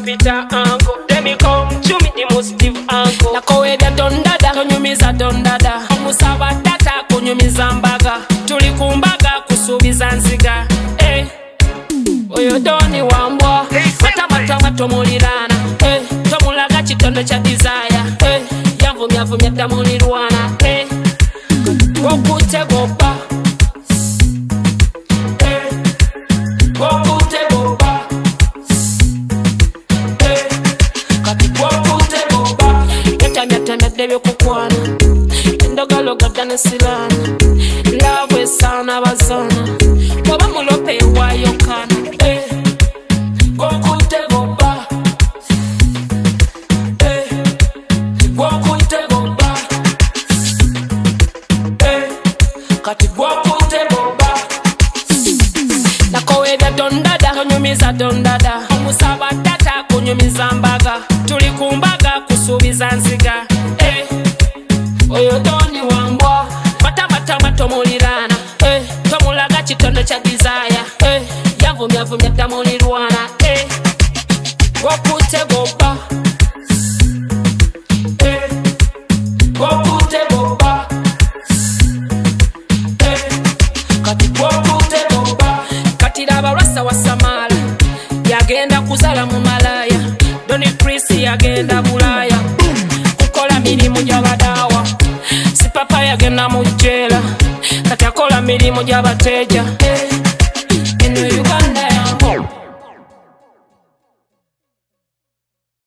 Peter Uncle. Let me come to me the most Steve Uncle. Nakowebya dondada, tonyumiza dondada. Omusaba tata kunyumiza mbaga. Tuli kumbaga kusubiza nziga. Oyo doni wambwa, mata tomulirana. Tomulaga kitondo cha desire. Yavumya tamulirwana. Gokute gopa. Gokute gopa. Kati gokute gopa. Yatamya debe kukwana. Endogalo gadana silana. Love is sound abazana. Baba mulope wayo kana. Gokute gopa. Gokute gopa. Kati gokute gopa. Nakowebya dondada, tonyumiza dondada. Omusaba tata kunyumiza mbaga. Tuli kumbaga kusubiza nziga. Oyo doni wambwa, mata tomulirana. Tomulaga kitondo cha desire. Yavumya tamulirwana. Gokute gopa. Gokute gopa. Kati gokute gopa. Kati laba rasa wa Samala yagenda kuzala mu malaya. Doni Chris yagenda bulaya kukola mirimu gy'abadawa. Si papa yagenda mu jela kati akola mirimu gy'abateja.